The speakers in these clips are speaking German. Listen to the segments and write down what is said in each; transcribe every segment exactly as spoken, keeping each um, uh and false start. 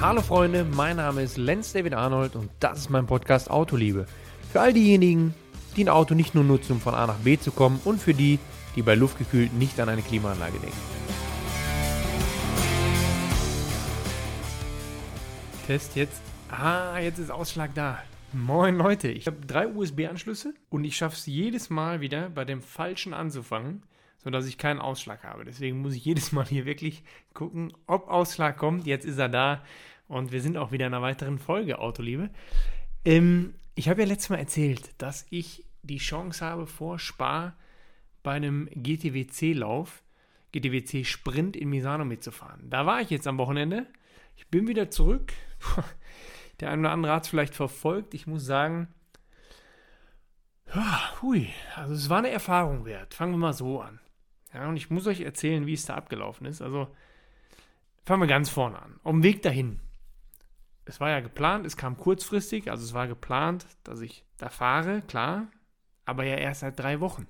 Hallo Freunde, mein Name ist Lenz David Arnold und das ist mein Podcast Autoliebe. Für all diejenigen, die ein Auto nicht nur nutzen, um von A nach B zu kommen, und für die, die bei luftgekühlt nicht an eine Klimaanlage denken. Test jetzt. Ah, jetzt ist Ausschlag da. Moin Leute, ich habe drei U S B-Anschlüsse und ich schaffe es jedes Mal wieder bei dem falschen anzufangen, sodass ich keinen Ausschlag habe. Deswegen muss ich jedes Mal hier wirklich gucken, ob Ausschlag kommt. Jetzt ist er da und wir sind auch wieder in einer weiteren Folge Autoliebe. Ähm, ich habe ja letztes Mal erzählt, dass ich die Chance habe, vor Spa bei einem G T W C-Lauf, G T W C-Sprint in Misano mitzufahren. Da war ich jetzt am Wochenende. Ich bin wieder zurück. Der eine oder andere hat es vielleicht verfolgt. Ich muss sagen, ja, hui, also es war eine Erfahrung wert. Fangen wir mal so an. Ja, und ich muss euch erzählen, wie es da abgelaufen ist. Also fangen wir ganz vorne an. Auf dem Weg dahin. Es war ja geplant, es kam kurzfristig, also es war geplant, dass ich da fahre, klar, aber ja erst seit drei Wochen.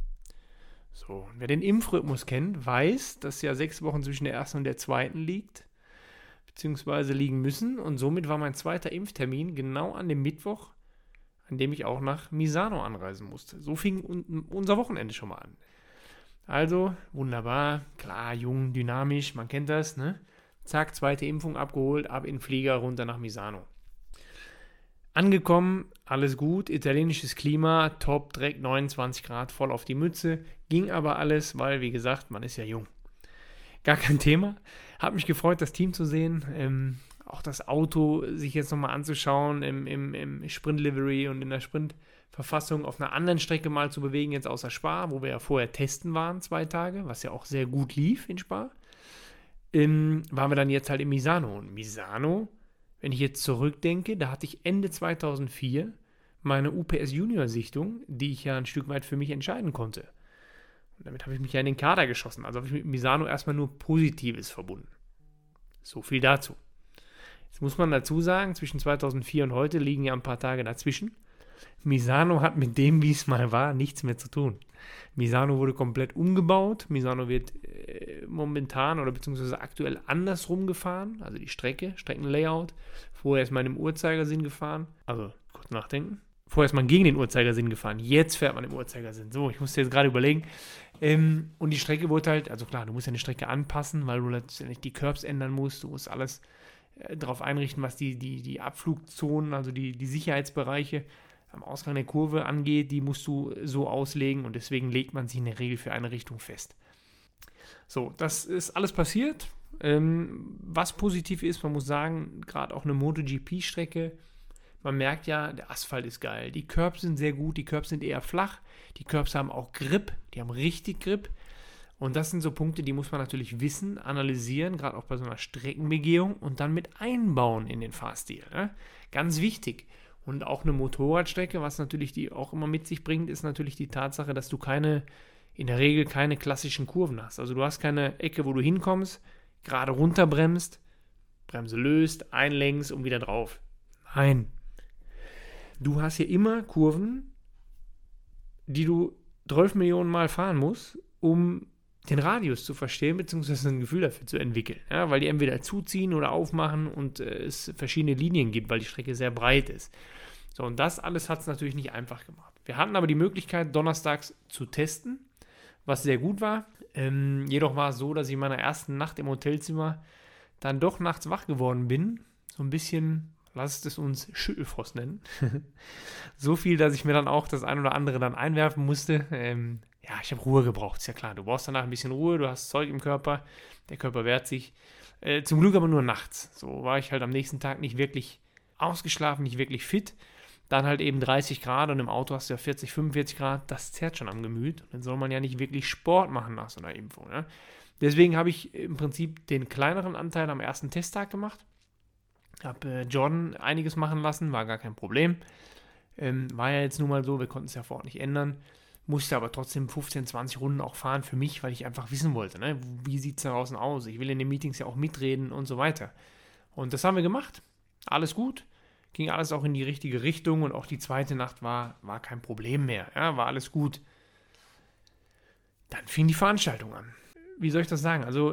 So, wer den Impfrhythmus kennt, weiß, dass ja sechs Wochen zwischen der ersten und der zweiten liegt, beziehungsweise liegen müssen, und somit war mein zweiter Impftermin genau an dem Mittwoch, an dem ich auch nach Misano anreisen musste. So fing un- unser Wochenende schon mal an. Also, wunderbar, klar, jung, dynamisch, man kennt das, ne? Zack, zweite Impfung abgeholt, ab in den Flieger, runter nach Misano. Angekommen, alles gut, italienisches Klima, top, direkt neunundzwanzig Grad, voll auf die Mütze, ging aber alles, weil, wie gesagt, man ist ja jung. Gar kein Thema. Hat mich gefreut, das Team zu sehen, ähm, auch das Auto sich jetzt nochmal anzuschauen im, im, im Sprint-Livery und in der Sprint-Verfassung auf einer anderen Strecke mal zu bewegen, jetzt außer Spa, wo wir ja vorher testen waren, zwei Tage, was ja auch sehr gut lief in Spa. Ähm, waren wir dann jetzt halt in Misano. Und Misano, wenn ich jetzt zurückdenke, da hatte ich Ende zweitausendvier meine U P S Junior-Sichtung, die ich ja ein Stück weit für mich entscheiden konnte. Und damit habe ich mich ja in den Kader geschossen. Also habe ich mit Misano erstmal nur Positives verbunden. So viel dazu. Jetzt muss man dazu sagen, zwischen zweitausendvier und heute liegen ja ein paar Tage dazwischen. Misano hat mit dem, wie es mal war, nichts mehr zu tun. Misano wurde komplett umgebaut. Misano wird äh, momentan oder beziehungsweise aktuell andersrum gefahren. Also die Strecke, Streckenlayout. Vorher ist man im Uhrzeigersinn gefahren. Also kurz nachdenken. Vorher ist man gegen den Uhrzeigersinn gefahren. Jetzt fährt man im Uhrzeigersinn. So, ich musste jetzt gerade überlegen. Ähm, und die Strecke wurde halt, also klar, du musst ja eine Strecke anpassen, weil du letztendlich die Curbs ändern musst. Du musst alles äh, darauf einrichten, was die, die, die Abflugzonen, also die, die Sicherheitsbereiche am Ausgang der Kurve angeht, die musst du so auslegen, und deswegen legt man sich in der Regel für eine Richtung fest. So, das ist alles passiert. Ähm, was positiv ist, man muss sagen, gerade auch eine MotoGP-Strecke, man merkt ja, der Asphalt ist geil, die Curbs sind sehr gut, die Curbs sind eher flach, die Curbs haben auch Grip, die haben richtig Grip, und das sind so Punkte, die muss man natürlich wissen, analysieren, gerade auch bei so einer Streckenbegehung, und dann mit einbauen in den Fahrstil. Ne? Ganz wichtig. Und auch eine Motorradstrecke, was natürlich die auch immer mit sich bringt, ist natürlich die Tatsache, dass du keine, in der Regel keine klassischen Kurven hast. Also du hast keine Ecke, wo du hinkommst, gerade runterbremst, Bremse löst, einlenkst und wieder drauf. Nein. Du hast hier immer Kurven, die du zwölf Millionen Mal fahren musst, um den Radius zu verstehen, beziehungsweise ein Gefühl dafür zu entwickeln. Ja, weil die entweder zuziehen oder aufmachen und äh, es verschiedene Linien gibt, weil die Strecke sehr breit ist. So, und das alles hat es natürlich nicht einfach gemacht. Wir hatten aber die Möglichkeit, donnerstags zu testen, was sehr gut war. Ähm, jedoch war es so, dass ich in meiner ersten Nacht im Hotelzimmer dann doch nachts wach geworden bin. So ein bisschen, lasst es uns Schüttelfrost nennen. So viel, dass ich mir dann auch das ein oder andere dann einwerfen musste. Ähm, ja, ich habe Ruhe gebraucht, ist ja klar. Du brauchst danach ein bisschen Ruhe, du hast Zeug im Körper, der Körper wehrt sich. Äh, zum Glück aber nur nachts. So war ich halt am nächsten Tag nicht wirklich ausgeschlafen, nicht wirklich fit. Dann halt eben dreißig Grad, und im Auto hast du ja vierzig, fünfundvierzig Grad, das zerrt schon am Gemüt. Und dann soll man ja nicht wirklich Sport machen nach so einer Impfung. Ne? Deswegen habe ich im Prinzip den kleineren Anteil am ersten Testtag gemacht. Habe äh, Jordan einiges machen lassen, war gar kein Problem. Ähm, war ja jetzt nun mal so, wir konnten es ja vor Ort nicht ändern. Musste aber trotzdem fünfzehn, zwanzig Runden auch fahren für mich, weil ich einfach wissen wollte, ne? Wie sieht es da draußen aus? Ich will in den Meetings ja auch mitreden und so weiter. Und das haben wir gemacht. Alles gut. Ging alles auch in die richtige Richtung, und auch die zweite Nacht war, war kein Problem mehr. Ja, war alles gut. Dann fing die Veranstaltung an. Wie soll ich das sagen? Also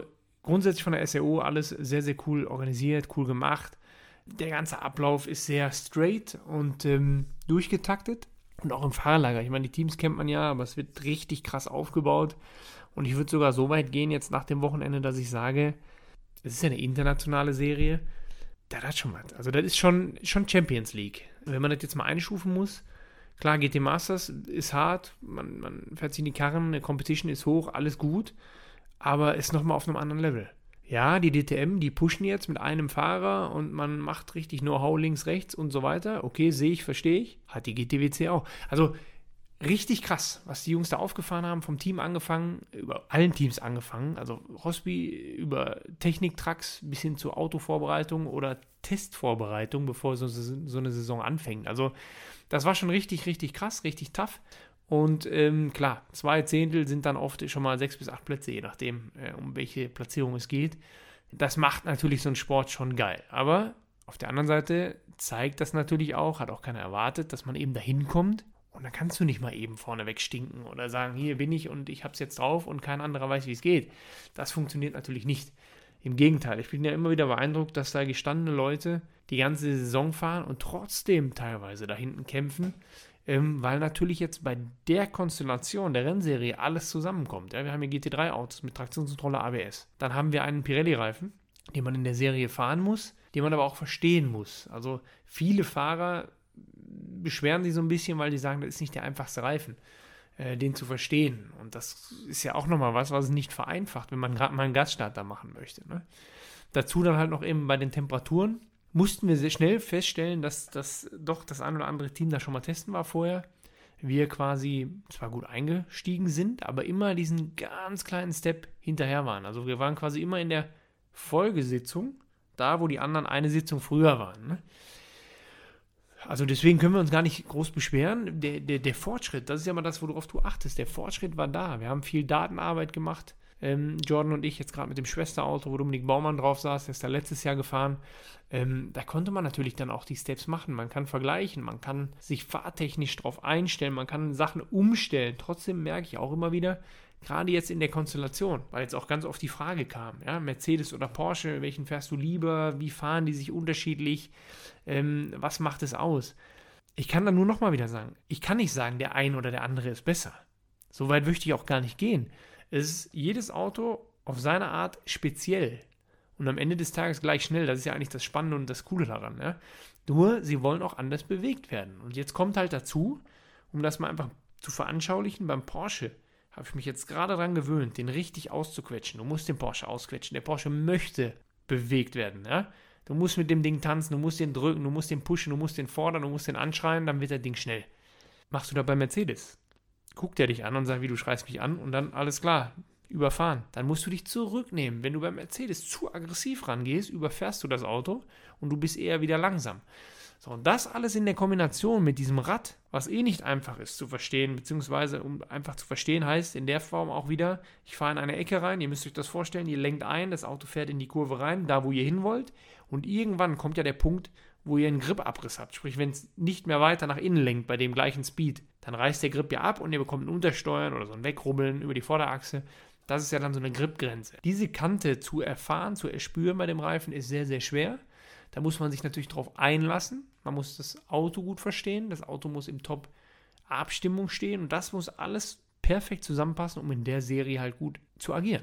grundsätzlich von der S R O alles sehr, sehr cool organisiert, cool gemacht. Der ganze Ablauf ist sehr straight und ähm, durchgetaktet. Und auch im Fahrerlager. Ich meine, die Teams kennt man ja, aber es wird richtig krass aufgebaut. Und ich würde sogar so weit gehen jetzt nach dem Wochenende, dass ich sage, es ist ja eine internationale Serie. Da hat schon was. Also das ist schon, schon Champions League. Wenn man das jetzt mal einstufen muss, klar, G T Masters ist hart, man, man fährt sich in die Karren, eine Competition ist hoch, alles gut, aber ist nochmal auf einem anderen Level. Ja, die D T M, die pushen jetzt mit einem Fahrer und man macht richtig Know-how links, rechts und so weiter. Okay, sehe ich, verstehe ich. Hat die G T W C auch. Also richtig krass, was die Jungs da aufgefahren haben, vom Team angefangen, über allen Teams angefangen. Also Rosby über Technik-Trucks bis hin zur Autovorbereitung oder Testvorbereitung, bevor so, so eine Saison anfängt. Also das war schon richtig, richtig krass, richtig tough. Und ähm, klar, zwei Zehntel sind dann oft schon mal sechs bis acht Plätze, je nachdem, äh, um welche Platzierung es geht. Das macht natürlich so einen Sport schon geil. Aber auf der anderen Seite zeigt das natürlich auch, hat auch keiner erwartet, dass man eben dahin kommt. Und dann kannst du nicht mal eben vorne wegstinken oder sagen, hier bin ich und ich hab's jetzt drauf und kein anderer weiß, wie es geht. Das funktioniert natürlich nicht. Im Gegenteil, ich bin ja immer wieder beeindruckt, dass da gestandene Leute die ganze Saison fahren und trotzdem teilweise da hinten kämpfen. Ähm, weil natürlich jetzt bei der Konstellation der Rennserie alles zusammenkommt. Ja, wir haben hier G T drei Autos mit Traktionskontrolle A B S. Dann haben wir einen Pirelli-Reifen, den man in der Serie fahren muss, den man aber auch verstehen muss. Also viele Fahrer beschweren sich so ein bisschen, weil die sagen, das ist nicht der einfachste Reifen, äh, den zu verstehen. Und das ist ja auch nochmal was, was es nicht vereinfacht, wenn man gerade mal einen Gasstarter machen möchte. Ne? Dazu dann halt noch eben bei den Temperaturen. Mussten wir sehr schnell feststellen, dass das doch das ein oder andere Team da schon mal testen war vorher. Wir quasi zwar gut eingestiegen sind, aber immer diesen ganz kleinen Step hinterher waren. Also wir waren quasi immer in der Folgesitzung, da wo die anderen eine Sitzung früher waren. Ne? Also deswegen können wir uns gar nicht groß beschweren. Der, der, der Fortschritt, das ist ja mal das, worauf du achtest. Der Fortschritt war da. Wir haben viel Datenarbeit gemacht. Ähm, Jordan und ich jetzt gerade mit dem Schwesterauto, wo Dominik Baumann drauf saß, der ist da letztes Jahr gefahren. Ähm, da konnte man natürlich dann auch die Steps machen. Man kann vergleichen, man kann sich fahrtechnisch drauf einstellen, man kann Sachen umstellen. Trotzdem merke ich auch immer wieder, gerade jetzt in der Konstellation, weil jetzt auch ganz oft die Frage kam, ja, Mercedes oder Porsche, welchen fährst du lieber, wie fahren die sich unterschiedlich, ähm, was macht es aus? Ich kann da nur nochmal wieder sagen, ich kann nicht sagen, der eine oder der andere ist besser. So weit möchte ich auch gar nicht gehen. Es ist jedes Auto auf seine Art speziell und am Ende des Tages gleich schnell. Das ist ja eigentlich das Spannende und das Coole daran. Ja? Nur, sie wollen auch anders bewegt werden. Und jetzt kommt halt dazu, um das mal einfach zu veranschaulichen, beim Porsche habe ich mich jetzt gerade daran gewöhnt, den richtig auszuquetschen. Du musst den Porsche ausquetschen. Der Porsche möchte bewegt werden. Ja? Du musst mit dem Ding tanzen, du musst den drücken, du musst den pushen, du musst den fordern, du musst den anschreien, dann wird das Ding schnell. Machst du da bei Mercedes? Guckt er dich an und sagt, wie, du schreist mich an und dann alles klar, überfahren. Dann musst du dich zurücknehmen. Wenn du beim Mercedes zu aggressiv rangehst, überfährst du das Auto und du bist eher wieder langsam. So, und das alles in der Kombination mit diesem Rad, was eh nicht einfach ist zu verstehen, beziehungsweise um einfach zu verstehen heißt in der Form auch wieder, ich fahre in eine Ecke rein, ihr müsst euch das vorstellen, ihr lenkt ein, das Auto fährt in die Kurve rein, da wo ihr hin wollt und irgendwann kommt ja der Punkt, wo ihr einen Gripabriss habt. Sprich, wenn es nicht mehr weiter nach innen lenkt bei dem gleichen Speed, dann reißt der Grip ja ab und ihr bekommt ein Untersteuern oder so ein Wegrubbeln über die Vorderachse. Das ist ja dann so eine Gripgrenze. Diese Kante zu erfahren, zu erspüren bei dem Reifen ist sehr, sehr schwer. Da muss man sich natürlich drauf einlassen. Man muss das Auto gut verstehen. Das Auto muss im Top-Abstimmung stehen und das muss alles perfekt zusammenpassen, um in der Serie halt gut zu agieren.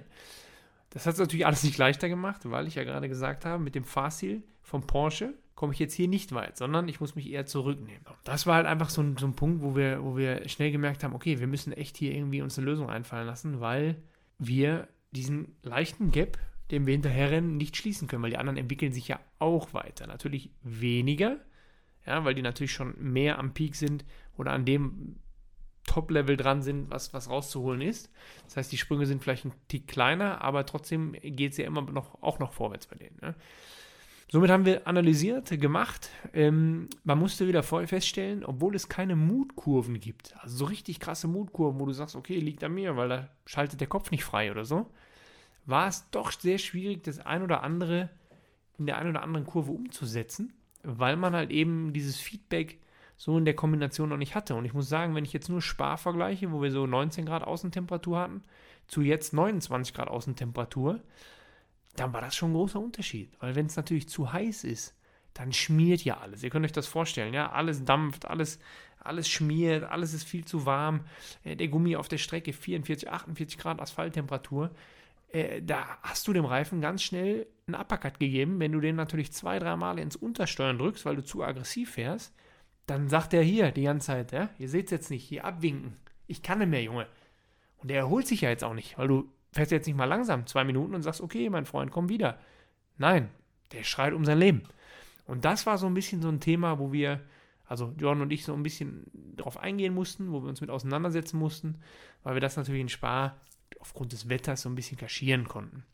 Das hat es natürlich alles nicht leichter gemacht, weil ich ja gerade gesagt habe, mit dem Fahrstil vom Porsche komme ich jetzt hier nicht weit, sondern ich muss mich eher zurücknehmen. Das war halt einfach so ein, so ein Punkt, wo wir, wo wir schnell gemerkt haben, okay, wir müssen echt hier irgendwie uns eine Lösung einfallen lassen, weil wir diesen leichten Gap, den wir hinterherrennen, nicht schließen können, weil die anderen entwickeln sich ja auch weiter. Natürlich weniger, ja, weil die natürlich schon mehr am Peak sind oder an dem Top-Level dran sind, was, was rauszuholen ist. Das heißt, die Sprünge sind vielleicht ein Tick kleiner, aber trotzdem geht es ja immer noch, auch noch vorwärts bei denen. Ne? Somit haben wir analysiert, gemacht. Ähm, man musste wieder voll feststellen, obwohl es keine Mutkurven gibt, also so richtig krasse Mutkurven, wo du sagst, okay, liegt an mir, weil da schaltet der Kopf nicht frei oder so, war es doch sehr schwierig, das ein oder andere in der einen oder anderen Kurve umzusetzen, weil man halt eben dieses Feedback so in der Kombination noch nicht hatte. Und ich muss sagen, wenn ich jetzt nur Spa vergleiche, wo wir so neunzehn Grad Außentemperatur hatten, zu jetzt neunundzwanzig Grad Außentemperatur, dann war das schon ein großer Unterschied. Weil wenn es natürlich zu heiß ist, dann schmiert ja alles. Ihr könnt euch das vorstellen, ja, alles dampft, alles, alles schmiert, alles ist viel zu warm. Äh, der Gummi auf der Strecke vierundvierzig, achtundvierzig Grad Asphalttemperatur. Äh, da hast du dem Reifen ganz schnell einen Uppercut gegeben. Wenn du den natürlich zwei, drei Mal ins Untersteuern drückst, weil du zu aggressiv fährst, dann sagt er hier die ganze Zeit, ja, ihr seht es jetzt nicht, hier abwinken. Ich kann nicht mehr, Junge. Und der erholt sich ja jetzt auch nicht, weil du fährst jetzt nicht mal langsam zwei Minuten und sagst, okay, mein Freund, komm wieder. Nein, der schreit um sein Leben. Und das war so ein bisschen so ein Thema, wo wir, also Jordan und ich, so ein bisschen drauf eingehen mussten, wo wir uns mit auseinandersetzen mussten, weil wir das natürlich in Spa aufgrund des Wetters so ein bisschen kaschieren konnten.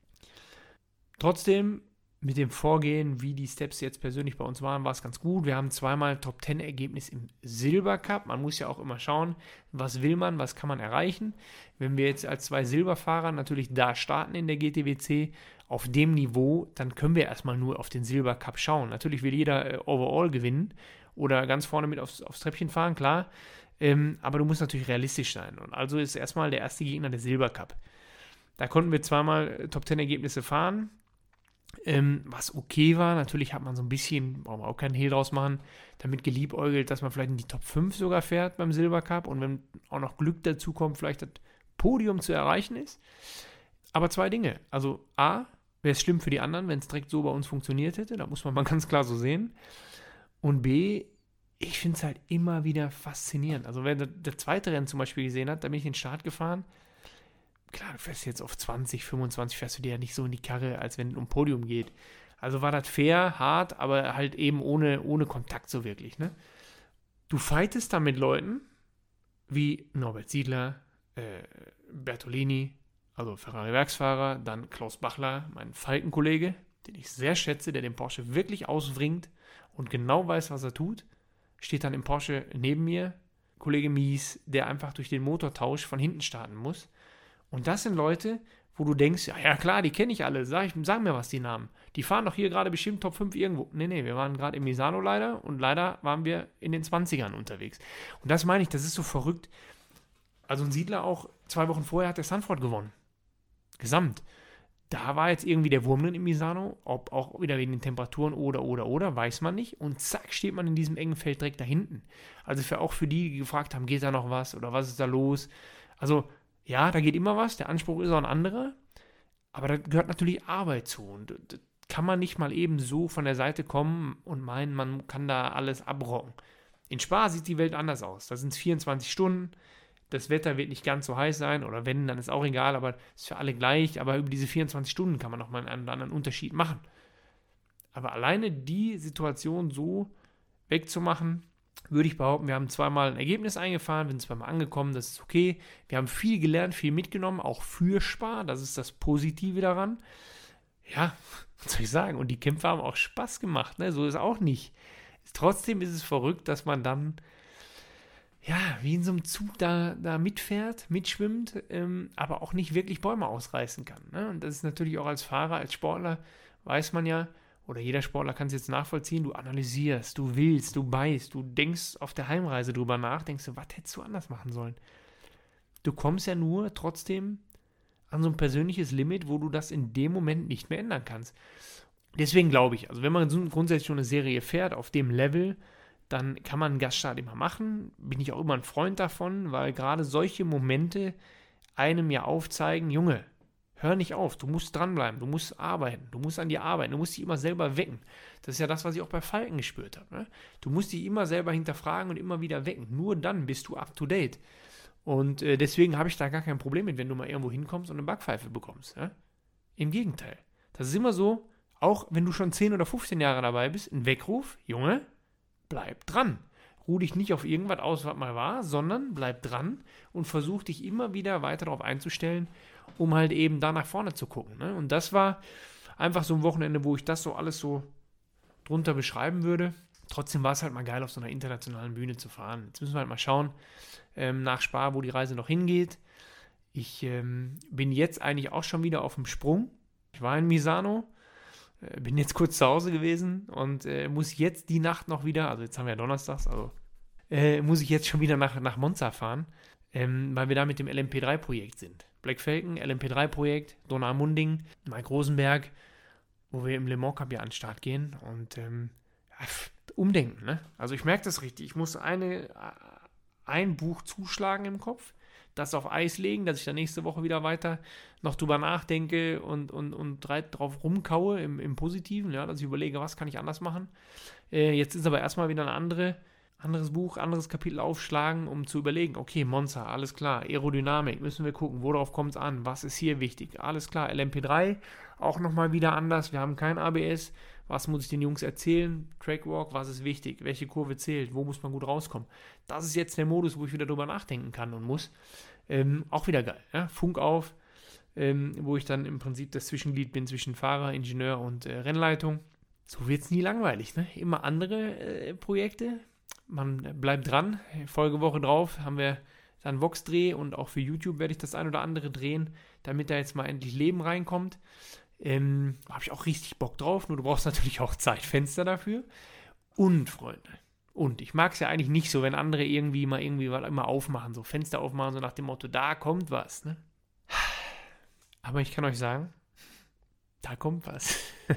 Trotzdem, mit dem Vorgehen, wie die Steps jetzt persönlich bei uns waren, war es ganz gut. Wir haben zweimal Top Ten Ergebnis im Silbercup. Man muss ja auch immer schauen, was will man, was kann man erreichen. Wenn wir jetzt als zwei Silberfahrer natürlich da starten in der G T W C, auf dem Niveau, dann können wir erstmal nur auf den Silbercup schauen. Natürlich will jeder äh, overall gewinnen oder ganz vorne mit aufs, aufs Treppchen fahren, klar. Ähm, aber du musst natürlich realistisch sein. Und also ist erstmal der erste Gegner der Silbercup. Da konnten wir zweimal Top Ten Ergebnisse fahren. Ähm, was okay war, natürlich hat man so ein bisschen, brauchen wir auch keinen Hehl draus machen, damit geliebäugelt, dass man vielleicht in die Top fünf sogar fährt beim Silbercup und wenn auch noch Glück dazu kommt, vielleicht das Podium zu erreichen ist. Aber zwei Dinge, also A, wäre es schlimm für die anderen, wenn es direkt so bei uns funktioniert hätte, da muss man mal ganz klar so sehen. Und B, ich finde es halt immer wieder faszinierend. Also wer das zweite Rennen zum Beispiel gesehen hat, da bin ich in den Start gefahren. Klar, du fährst jetzt auf zwanzig, fünfundzwanzig, fährst du dir ja nicht so in die Karre, als wenn es um Podium geht. Also war das fair, hart, aber halt eben ohne, ohne Kontakt so wirklich, ne? Du fightest da mit Leuten wie Norbert Siedler, äh, Bertolini, also Ferrari-Werksfahrer, dann Klaus Bachler, mein Falkenkollege, den ich sehr schätze, der den Porsche wirklich ausbringt und genau weiß, was er tut, steht dann im Porsche neben mir, Kollege Mies, der einfach durch den Motortausch von hinten starten muss. Und das sind Leute, wo du denkst, ja, ja klar, die kenne ich alle, sag, ich, sag mir was die Namen. Die fahren doch hier gerade bestimmt Top fünf irgendwo. Nee, nee, wir waren gerade im Misano leider und leider waren wir in den zwanzigern unterwegs. Und das meine ich, das ist so verrückt. Also ein Siedler auch, zwei Wochen vorher hat der Sanford gewonnen. Gesamt. Da war jetzt irgendwie der Wurm drin im Misano, ob auch wieder wegen den Temperaturen oder, oder, oder, weiß man nicht. Und zack, steht man in diesem engen Feld direkt da hinten. Also für, auch für die, die gefragt haben, geht da noch was oder was ist da los? Also ja, da geht immer was, der Anspruch ist auch ein anderer, aber da gehört natürlich Arbeit zu und das kann man nicht mal eben so von der Seite kommen und meinen, man kann da alles abrocken. In Spa sieht die Welt anders aus, da sind es vierundzwanzig Stunden, das Wetter wird nicht ganz so heiß sein oder wenn, dann ist auch egal, aber ist für alle gleich, aber über diese vierundzwanzig Stunden kann man nochmal einen oder anderen Unterschied machen. Aber alleine die Situation so wegzumachen, würde ich behaupten, wir haben zweimal ein Ergebnis eingefahren, wir sind zweimal angekommen, das ist okay. Wir haben viel gelernt, viel mitgenommen, auch für Spa, das ist das Positive daran. Ja, was soll ich sagen? Und die Kämpfe haben auch Spaß gemacht, ne? So ist auch nicht. Trotzdem ist es verrückt, dass man dann, ja, wie in so einem Zug da, da mitfährt, mitschwimmt, ähm, aber auch nicht wirklich Bäume ausreißen kann. Ne? Und das ist natürlich auch als Fahrer, als Sportler, weiß man ja, oder jeder Sportler kann es jetzt nachvollziehen, du analysierst, du willst, du beißt, du denkst auf der Heimreise drüber nach, denkst du, was hättest du anders machen sollen? Du kommst ja nur trotzdem an so ein persönliches Limit, wo du das in dem Moment nicht mehr ändern kannst. Deswegen glaube ich, also wenn man so grundsätzlich schon eine Serie fährt auf dem Level, dann kann man einen Gaststart immer machen, bin ich auch immer ein Freund davon, weil gerade solche Momente einem ja aufzeigen, Junge, hör nicht auf, du musst dranbleiben, du musst arbeiten, du musst an dir arbeiten, du musst dich immer selber wecken. Das ist ja das, was ich auch bei Falken gespürt habe. Ne? Du musst dich immer selber hinterfragen und immer wieder wecken. Nur dann bist du up to date. Und äh, deswegen habe ich da gar kein Problem mit, wenn du mal irgendwo hinkommst und eine Backpfeife bekommst. Ja? Im Gegenteil. Das ist immer so, auch wenn du schon zehn oder fünfzehn Jahre dabei bist, ein Weckruf, Junge, bleib dran. Ruh dich nicht auf irgendwas aus, was mal war, sondern bleib dran und versuch dich immer wieder weiter darauf einzustellen, um halt eben da nach vorne zu gucken. Ne? Und das war einfach so ein Wochenende, wo ich das so alles so drunter beschreiben würde. Trotzdem war es halt mal geil, auf so einer internationalen Bühne zu fahren. Jetzt müssen wir halt mal schauen, ähm, nach Spa, wo die Reise noch hingeht. Ich ähm, bin jetzt eigentlich auch schon wieder auf dem Sprung. Ich war in Misano, äh, bin jetzt kurz zu Hause gewesen und äh, muss jetzt die Nacht noch wieder, also jetzt haben wir ja Donnerstags, also äh, muss ich jetzt schon wieder nach, nach Monza fahren. ähm, weil wir da mit dem L M P drei Projekt sind. Black Falcon, L M P drei Projekt, Donauwörth, Mike Rosenberg, wo wir im Le Mans Cup ja an den Start gehen und ähm, ja, umdenken, ne? Also ich merke das richtig. Ich muss eine, ein Buch zuschlagen im Kopf, das auf Eis legen, dass ich dann nächste Woche wieder weiter noch drüber nachdenke und, und, und drauf rumkaue im, im Positiven, ja, dass ich überlege, was kann ich anders machen. Äh, jetzt ist aber erstmal wieder ein andere, anderes Buch, anderes Kapitel aufschlagen, um zu überlegen, okay, Monza, alles klar, Aerodynamik, müssen wir gucken, worauf kommt es an, was ist hier wichtig, alles klar, L M P drei, auch nochmal wieder anders, wir haben kein A B S, was muss ich den Jungs erzählen, Trackwalk, was ist wichtig, welche Kurve zählt, wo muss man gut rauskommen. Das ist jetzt der Modus, wo ich wieder drüber nachdenken kann und muss. Ähm, auch wieder geil, ja? Funk auf, ähm, wo ich dann im Prinzip das Zwischenglied bin zwischen Fahrer, Ingenieur und äh, Rennleitung. So wird es nie langweilig, ne? Immer andere äh, Projekte, man bleibt dran, Folgewoche drauf haben wir dann Vox-Dreh und auch für YouTube werde ich das ein oder andere drehen, damit da jetzt mal endlich Leben reinkommt. Ähm, habe ich auch richtig Bock drauf, nur du brauchst natürlich auch Zeitfenster dafür. Und, Freunde, und ich mag es ja eigentlich nicht so, wenn andere irgendwie mal irgendwie mal immer aufmachen, so Fenster aufmachen, so nach dem Motto, da kommt was, ne? Aber ich kann euch sagen, da kommt was.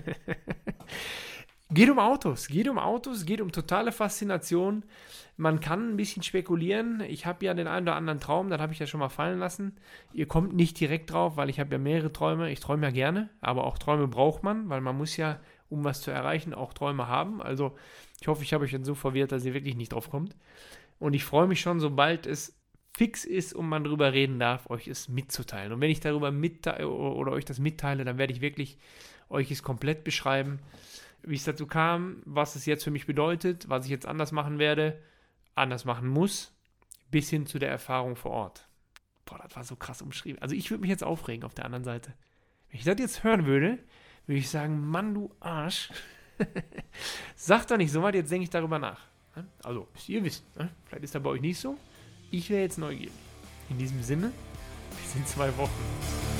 Geht um Autos, geht um Autos, geht um totale Faszination. Man kann ein bisschen spekulieren. Ich habe ja den einen oder anderen Traum, das habe ich ja schon mal fallen lassen. Ihr kommt nicht direkt drauf, weil ich habe ja mehrere Träume. Ich träume ja gerne, aber auch Träume braucht man, weil man muss ja, um was zu erreichen, auch Träume haben. Also ich hoffe, ich habe euch dann so verwirrt, dass ihr wirklich nicht drauf kommt. Und ich freue mich schon, sobald es fix ist und man darüber reden darf, euch es mitzuteilen. Und wenn ich darüber mitteile oder euch das mitteile, dann werde ich wirklich euch es komplett beschreiben, wie es dazu kam, was es jetzt für mich bedeutet, was ich jetzt anders machen werde, anders machen muss, bis hin zu der Erfahrung vor Ort. Boah, das war so krass umschrieben. Also ich würde mich jetzt aufregen auf der anderen Seite. Wenn ich das jetzt hören würde, würde ich sagen, Mann, du Arsch. Sag doch nicht so weit, jetzt denke ich darüber nach. Also, müsst ihr wissen. Vielleicht ist das bei euch nicht so. Ich wäre jetzt neugierig. In diesem Sinne, bis in zwei Wochen.